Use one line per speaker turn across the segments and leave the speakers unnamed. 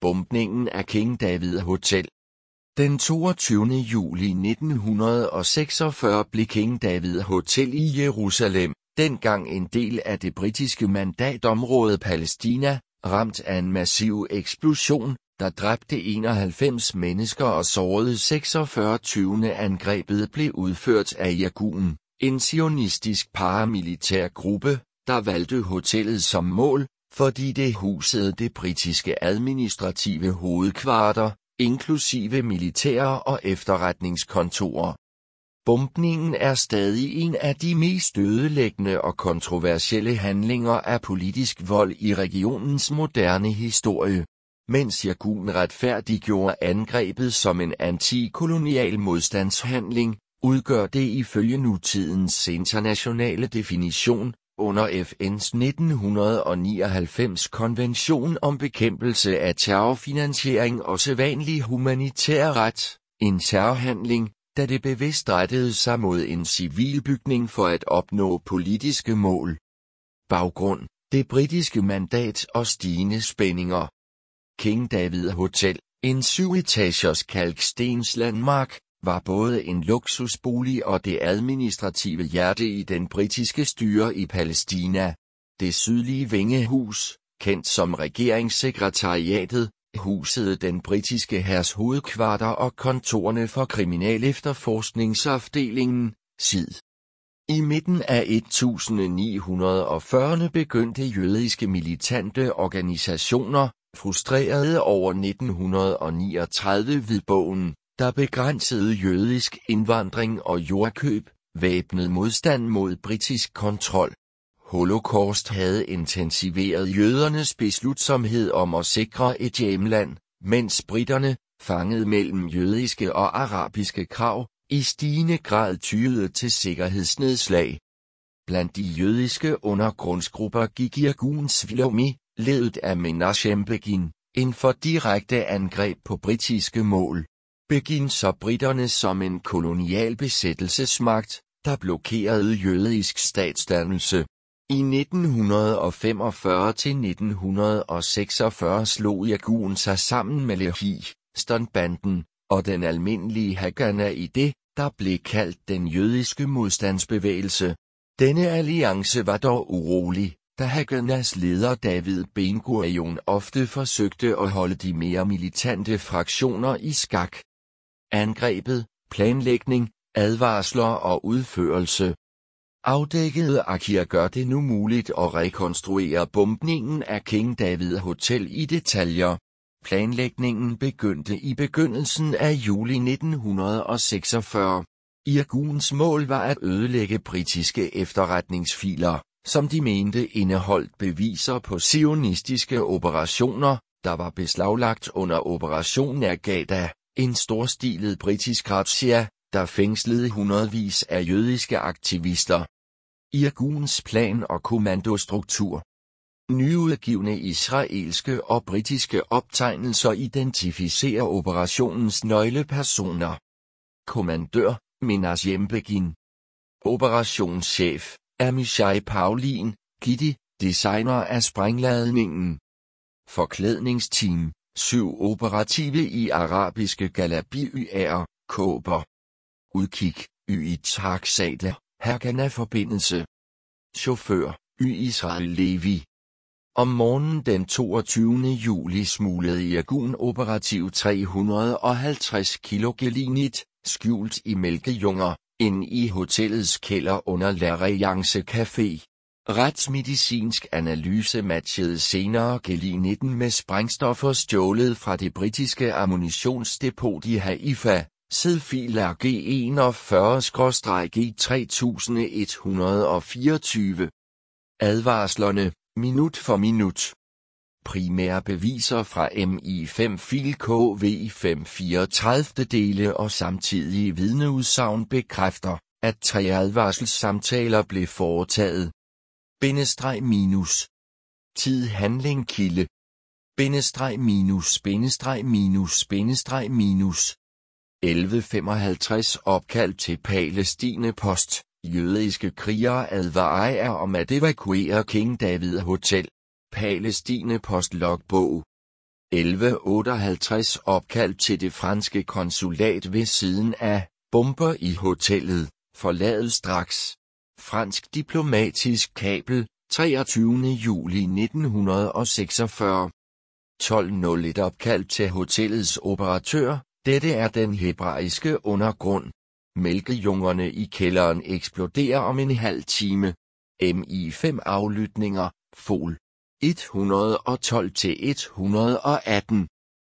Bombningen af King David Hotel. Den 22. juli 1946 blev King David Hotel i Jerusalem, dengang en del af det britiske mandatområde Palæstina, ramt af en massiv eksplosion, der dræbte 91 mennesker og sårede 46. Angrebet blev udført af Irgun, en zionistisk paramilitær gruppe, der valgte hotellet som mål, fordi det husede det britiske administrative hovedkvarter, inklusive militære og efterretningskontorer. Bombningen er stadig en af de mest ødelæggende og kontroversielle handlinger af politisk vold i regionens moderne historie. Mens Irgun retfærdiggjorde angrebet som en antikolonial modstandshandling, udgør det ifølge nutidens internationale definition, under FN's 1999 konvention om bekæmpelse af terrorfinansiering og sædvanlig humanitær ret, en terrorhandling, da det bevidst rettede sig mod en civilbygning for at opnå politiske mål. Baggrund: det britiske mandat og stigende spændinger. King David Hotel, en 7-etagers kalkstenslandmark, var både en luksusbolig og det administrative hjerte i den britiske styre i Palæstina. Det sydlige vingehus, kendt som regeringssekretariatet, husede den britiske hærs hovedkvarter og kontorerne for kriminalefterforskningsafdelingen, SID. I midten af 1940'erne begyndte jødiske militante organisationer, frustrerede over 1939 hvidbogen, der begrænsede jødisk indvandring og jordkøb, væbnet modstand mod britisk kontrol. Holocaust havde intensiveret jødernes beslutsomhed om at sikre et hjemland, mens briterne, fanget mellem jødiske og arabiske krav, i stigende grad tyede til sikkerhedsnedslag. Blandt de jødiske undergrundsgrupper gik Irguns Shlomi, ledet af Menachem Begin, ind for direkte angreb på britiske mål. Begin så briterne som en kolonial besættelsesmagt, der blokerede jødisk statsdannelse. I 1945-1946 slog Irgun sig sammen med Lehi, Stuntbanden, og den almindelige Haganah i det, der blev kaldt den jødiske modstandsbevægelse. Denne alliance var dog urolig, da Haganahs leder David Ben Gurion ofte forsøgte at holde de mere militante fraktioner i skak. Angrebet, planlægning, advarsler og udførelse. Afdækkede arkiver gør det nu muligt at rekonstruere bombningen af King David Hotel i detaljer. Planlægningen begyndte i begyndelsen af juli 1946. Irguns mål var at ødelægge britiske efterretningsfiler, som de mente indeholdt beviser på zionistiske operationer, der var beslaglagt under Operation Agada, en storstilet britisk razzia, der fængslede hundredvis af jødiske aktivister. Irguns plan og kommandostruktur. Nyudgivne israelske og britiske optegnelser identificerer operationens nøglepersoner. Kommandør, Menachem Begin. Operationschef, Amichai Paulin, Gitti, designer af sprængladningen. Forklædningsteam, 7 operative i arabiske Galabi-YR, Kåber. Udkig, Yitzhak Sader, Haganah-forbindelse. Chauffør, Israel Levi. Om morgenen den 22. juli smuglede Irgun operativ 350 kilo gelinit, skjult i mælkejunger, ind i hotellets kælder under La Reyance Café. Retsmedicinsk analyse matchede senere gelinitten med sprængstoffer stjålet fra det britiske ammunitionsdepot i Haifa, Sedfil RG41-G3124. Advarslerne, minut for minut. Primære beviser fra MI5-fil KV534 dele og samtidige vidneudsagn bekræfter, at 3 advarselssamtaler blev foretaget. -. Tid handling kilde. -. 11:55 opkald til Palæstine Post. Jødiske krigere advarer om at evakuere King David Hotel. Palæstine Post logbog. 11:58 opkald til det franske konsulat ved siden af, bomber i hotellet, forlad straks. Fransk diplomatisk kabel, 23. juli 1946. 12:01 opkald til hotellets operatør, dette er den hebraiske undergrund. Mælkejungerne i kælderen eksploderer om en halv time. MI5 aflytninger, fol. 112-118.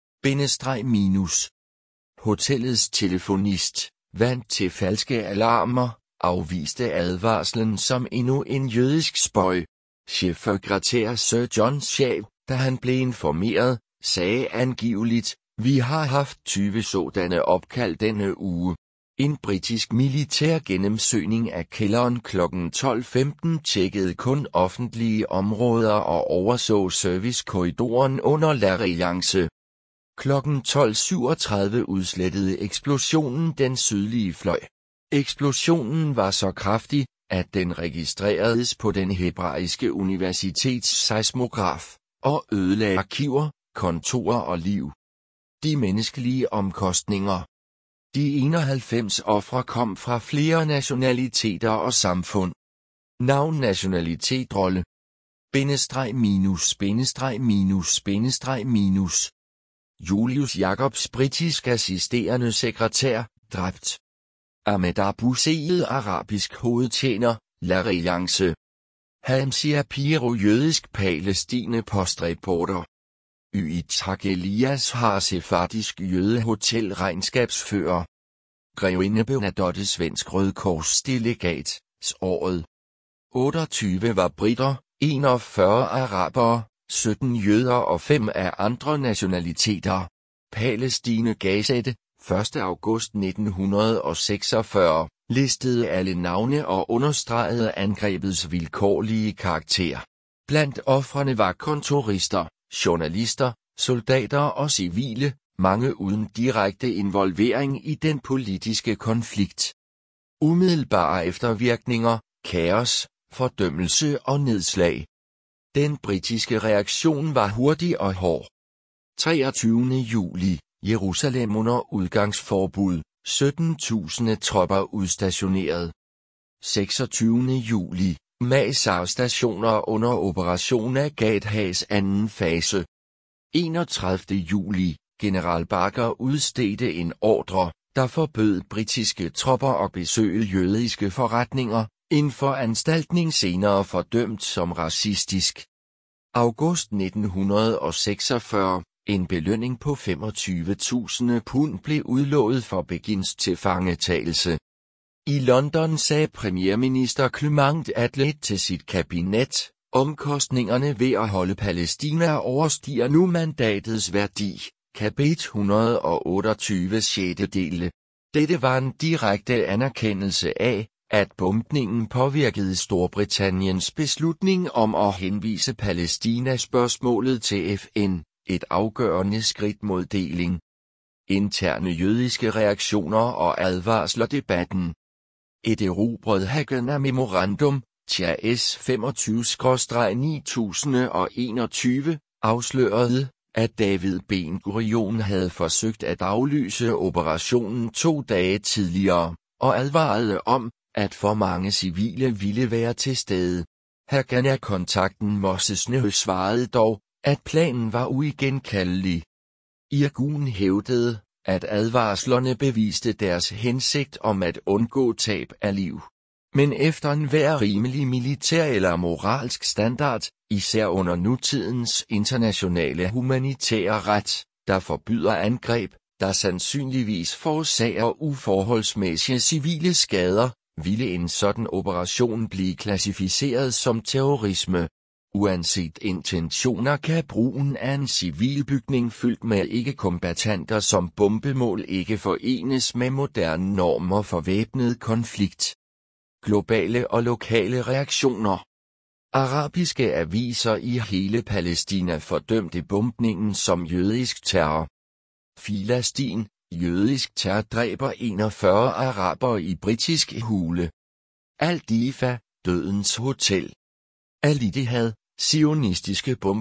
-. Hotellets telefonist, vant til falske alarmer, afviste advarslen som endnu en jødisk spøg. Chefsekretær Sir John Shea, da han blev informeret, sagde angiveligt, vi har haft 20 sådanne opkald denne uge. En britisk militær gennemsøgning af kælderen kl. 12:15 tjekkede kun offentlige områder og overså servicekorridoren under La Reliance. Kl. 12:37 udslettede eksplosionen den sydlige fløj. Eksplosionen var så kraftig, at den registreredes på den hebraiske universitets seismograf, og ødelagde arkiver, kontorer og liv. De menneskelige omkostninger. De 91 ofre kom fra flere nationaliteter og samfund. Navn, nationalitet, rolle. --. Julius Jacobs, britisk assisterende sekretær, dræbt. Ahmed Abu Zeid, arabisk hovedtjener, La Reliance. Hamzi Apiro, jødisk Palæstine postreporter. Yitzhak Elias har sefardisk jødehotel regnskabsfører. Grevinde Bernadotte, svensk rødkorsdelegat, året. 28 var briter, 41 arabere, 17 jøder og 5 af andre nationaliteter. Palæstine Gazette, 1. august 1946, listede alle navne og understregede angrebets vilkårlige karakter. Blandt ofrene var kontorister, journalister, soldater og civile, mange uden direkte involvering i den politiske konflikt. Umiddelbare eftervirkninger, kaos, fordømmelse og nedslag. Den britiske reaktion var hurtig og hård. 23. juli, Jerusalem under udgangsforbud, 17.000 tropper udstationeret. 26. juli, Masar-stationer under operation Agathas anden fase. 31. juli, general Barker udstedte en ordre, der forbød britiske tropper at besøge jødiske forretninger, en foranstaltning senere fordømt som racistisk. August 1946, en belønning på 25.000 pund blev udlovet for Begins tilfangetagelse. I London sagde premierminister Clement Attlee til sit kabinet, omkostningerne ved at holde Palæstina overstiger nu mandatets værdi, kapit 128 6. Dette var en direkte anerkendelse af, at bombningen påvirkede Storbritanniens beslutning om at henvise Palæstina-spørgsmålet til FN, et afgørende skridt mod deling. Interne jødiske reaktioner og advarsler debatten. Et erobret Haganah-memorandum, TS 25/9021, afslørede, at David Ben-Gurion havde forsøgt at aflyse operationen 2 dage tidligere, og advarede om, at for mange civile ville være til stede. Haganah-kontakten Moses Nehushtan svarede dog, at planen var uigenkaldelig. Irgun hævdede, at advarslerne beviste deres hensigt om at undgå tab af liv. Men efter enhver rimelig militær eller moralsk standard, især under nutidens internationale humanitære ret, der forbyder angreb, der sandsynligvis forårsager uforholdsmæssige civile skader, ville en sådan operation blive klassificeret som terrorisme. Uanset intentioner kan brugen af en civilbygning fyldt med ikke-kombattanter som bombemål ikke forenes med moderne normer for væbnet konflikt. Globale og lokale reaktioner. Arabiske aviser i hele Palæstina fordømte bombningen som jødisk terror. Filastin, jødisk terror dræber 41 arabere i britisk hule. Al-Difa, dødens hotel. Al-Ittihad, zionistiske bomber,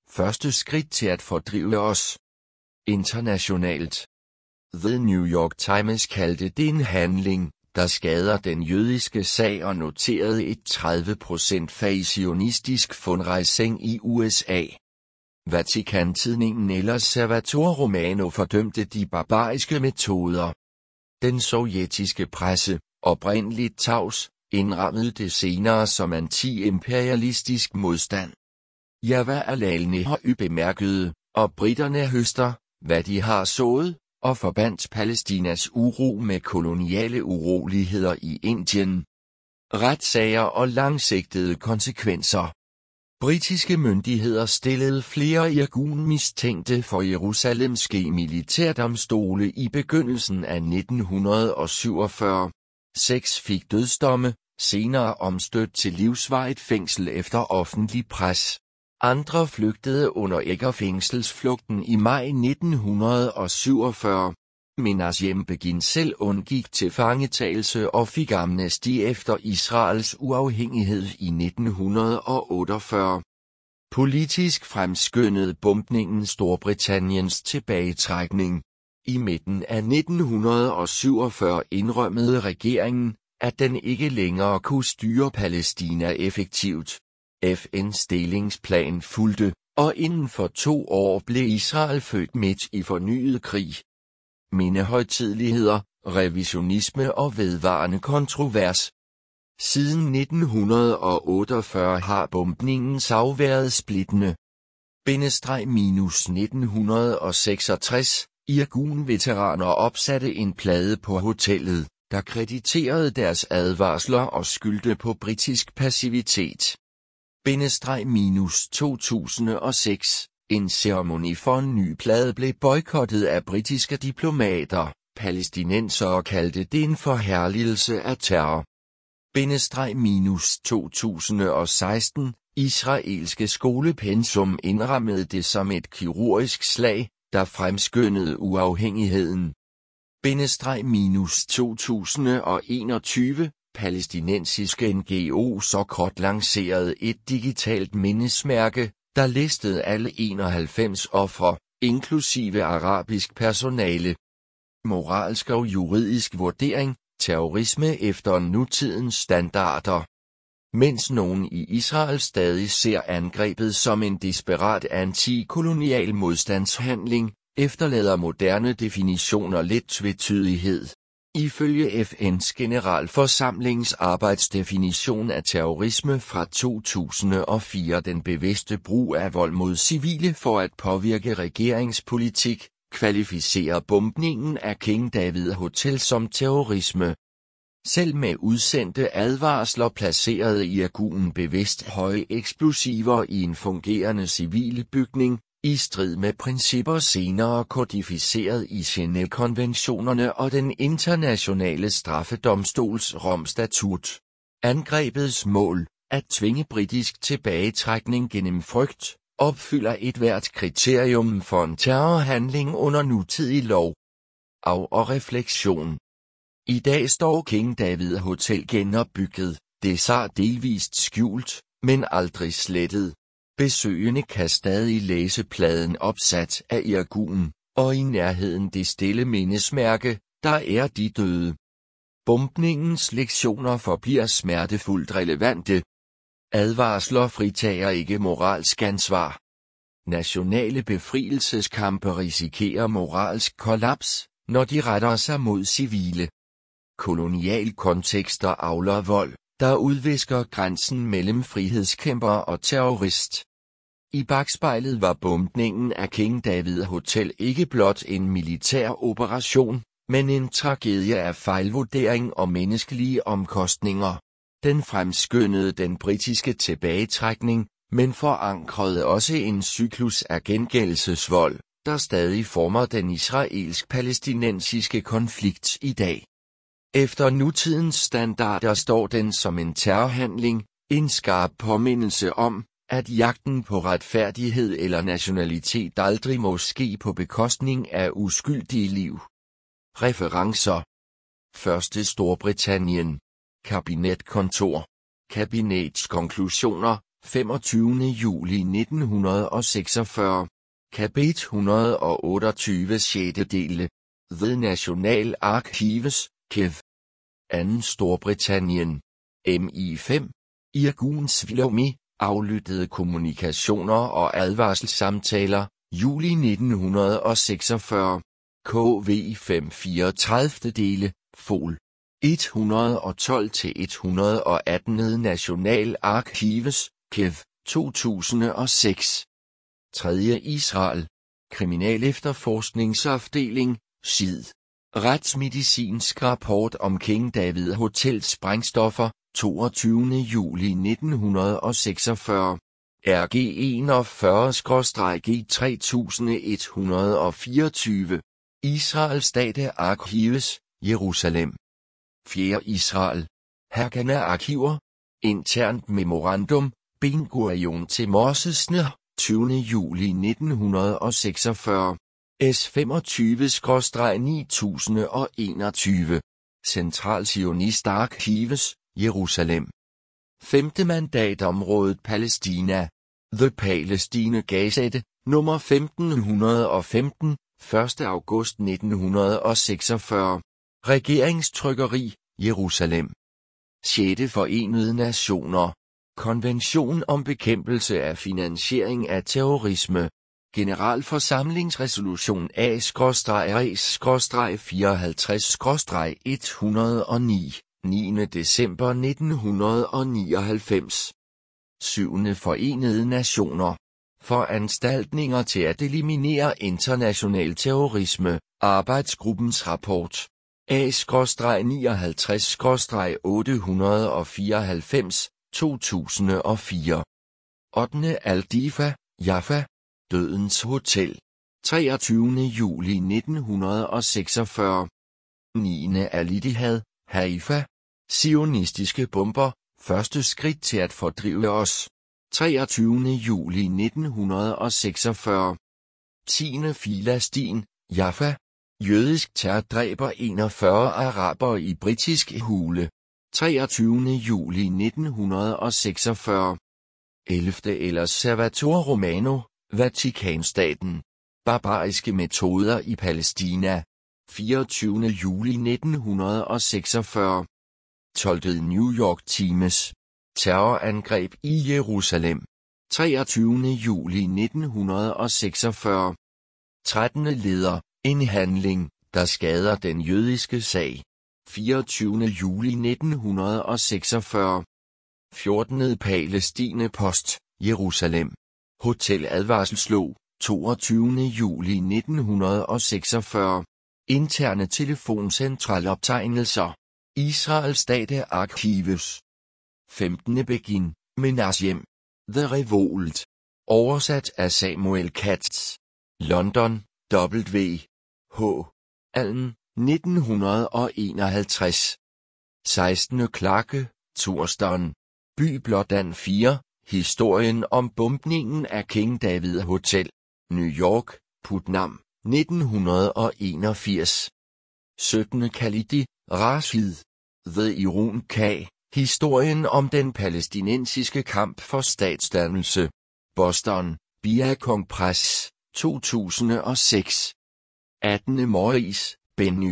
Første skridt til at fordrive os. Internationalt. The New York Times kaldte det en handling, der skader den jødiske sag og noterede et 30% fald i zionistisk fundraising i USA. Vatikantidningen El Osservatore Romano fordømte de barbariske metoder. Den sovjetiske presse, oprindeligt tavs, indrammede det senere som anti-imperialistisk modstand. Java Alalne har bemærket, og britterne høster, hvad de har sået, og forbandt Palæstinas uro med koloniale uroligheder i Indien. Retssager og langsigtede konsekvenser. Britiske myndigheder stillede flere Irgun-mistænkte for Jerusalemske militærdomstole i begyndelsen af 1947. 6 fik dødsdomme, senere omstødt til livsvarigt fængsel efter offentlig pres. Andre flygtede under Eggerfængselsflugten i maj 1947. Menachem Begin selv undgik til fangetagelse og fik amnesti efter Israels uafhængighed i 1948. Politisk fremskyndede bombningen Storbritanniens tilbagetrækning. I midten af 1947 indrømmede regeringen, at den ikke længere kunne styre Palæstina effektivt. FN's delingsplan fulgte, og inden for 2 år blev Israel født midt i fornyet krig. Mindehøjtideligheder, revisionisme og vedvarende kontrovers. Siden 1948 har bombningens af været splittende. -1966, Irgun-veteraner opsatte en plade på hotellet, der krediterede deres advarsler og skyldte på britisk passivitet. -2006, en ceremoni for en ny plade blev boykottet af britiske diplomater. Palæstinensere kaldte det en forherligelse af terror. -2016, israelske skolepensum indrammede det som et kirurgisk slag, der fremskyndede uafhængigheden. -2021, palæstinensiske NGO's kort lancerede et digitalt mindesmærke, der listede alle 91 ofre, inklusive arabisk personale. Moralsk og juridisk vurdering, terrorisme efter nutidens standarder. Mens nogen i Israel stadig ser angrebet som en desperat antikolonial modstandshandling, efterlader moderne definitioner lidt tvetydighed. Ifølge FN's Generalforsamlings arbejdsdefinition af terrorisme fra 2004 den bevidste brug af vold mod civile for at påvirke regeringspolitik, kvalificerer bombningen af King David Hotel som terrorisme. Selv med udsendte advarsler placerede Irgun bevidst høje eksplosiver i en fungerende civil bygning, i strid med principper senere kodificeret i Genève-konventionerne og den internationale straffedomstols Romstatut. Angrebets mål, at tvinge britisk tilbagetrækning gennem frygt, opfylder ethvert kriterium for en terrorhandling under nutidig lov. Og refleksion. I dag står King David Hotel genopbygget, det er delvist skjult, men aldrig slettet. Besøgende kan stadig læse pladen opsat af Irgun, og i nærheden det stille mindesmærke, der er de døde. Bombningens lektioner forbliver smertefuldt relevante. Advarsler fritager ikke moralsk ansvar. Nationale befrielseskampe risikerer moralsk kollaps, når de retter sig mod civile. Kolonial kontekster avler vold, der udvisker grænsen mellem frihedskæmper og terrorist. I bakspejlet var bombningen af King David Hotel ikke blot en militær operation, men en tragedie af fejlvurdering og menneskelige omkostninger. Den fremskyndede den britiske tilbagetrækning, men forankrede også en cyklus af gengældelsesvold, der stadig former den israelsk-palæstinensiske konflikt i dag. Efter nutidens standarder står den som en terrorhandling, en skarp påmindelse om, at jagten på retfærdighed eller nationalitet aldrig må ske på bekostning af uskyldige liv. Referencer. 1. Storbritannien. Kabinetkontor. Kabinetskonklusioner, 25. juli 1946. Kapitel 128 6. dele. The National Archives, Kew. 2. Storbritannien. MI5. Irgun Svilomi, aflyttede kommunikationer og advarselssamtaler, juli 1946. KV5 34. dele, Fol. 112-118 National Archives, Kew, 2006. 3. Israel. Kriminalefterforskningsafdeling, SID. Retsmedicinsk rapport om King David Hotel sprængstoffer, 22. juli 1946. RG 41-G3124. Israel State Archives, Jerusalem. 4. Israel. Haganah Arkiver. Internt memorandum, Ben Gurion til Morsesner, 20. juli 1946. S25-9021. Central Zionist Archives, Jerusalem. 5. mandatområdet Palæstina. The Palestine Gazette, nummer 1515, 1. august 1946. Regeringstrykkeri, Jerusalem. 6. Forenede Nationer. Konvention om bekæmpelse af finansiering af terrorisme. Generalforsamlingsresolution A/Res/54/109, 9. december 1999. 7. Forenede Nationer. Foranstaltninger til at eliminere international terrorisme, arbejdsgruppens rapport. A/59/894, 2004. 8. Al-Difa, Jaffa. Dødens Hotel. 23. juli 1946. 9. Al-Ittihad, Haifa. Zionistiske bomber, første skridt til at fordrive os. 23. juli 1946. 10. Filastin, Jaffa. Jødisk terror dræber 41 arabere i britisk hule. 23. juli 1946. 11. El Osservatore Romano, Vatikanstaten. Barbariske metoder i Palæstina. 24. juli 1946. 12. New York Times. Terrorangreb i Jerusalem. 23. juli 1946. 13. Leder, en handling, der skader den jødiske sag. 24. juli 1946. 14. Palæstine Post, Jerusalem. Hotel advarselslog, 22. juli 1946. Interne telefoncentraloptegnelser. Israel State Archives. 15. Begin, Menachem. The Revolt. Oversat af Samuel Katz. London, W. H. Allen, 1951. 16. Clarke, Thurston. Byblodan 4, historien om bombningen af King David Hotel. New York, Putnam, 1981. 17. Khalidi, Rashid. The Irun K. Historien om den palæstinensiske kamp for statsdannelse. Boston, Biacon Press, 2006. 18. Maurice, Benny.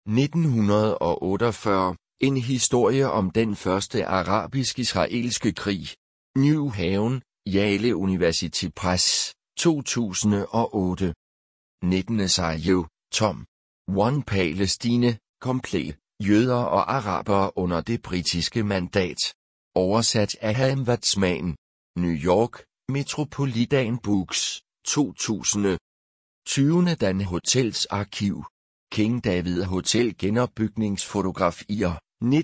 1948. En historie om den første arabisk-israelske krig. New Haven, Yale University Press, 2008. 19. Sayo, Tom. One Palestine, komplet. Jøder og arabere under det britiske mandat. Oversat af Ham Watzman. New York, Metropolitan Books, 2000. 20. Dan Hotels arkiv. King David Hotel genopbygningsfotografier,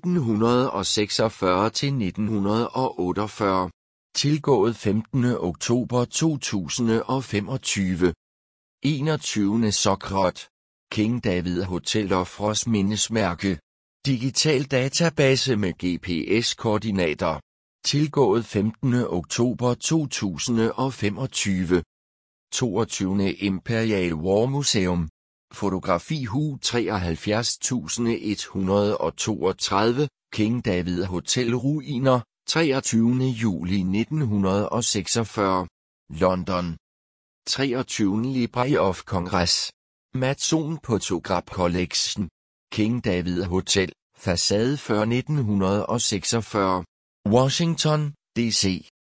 1946-1948. Tilgået 15. oktober 2025. 21. Sokraт. King David Hotel ofres mindesmærke. Digital database med GPS-koordinater. Tilgået 15. oktober 2025. 22. Imperial War Museum. Fotografi Hu 73132, King David Hotel ruiner, 23. juli 1946. London. 23. Library Congress. Matson Photograph Collection. King David Hotel, facade før 1946. Washington, D.C.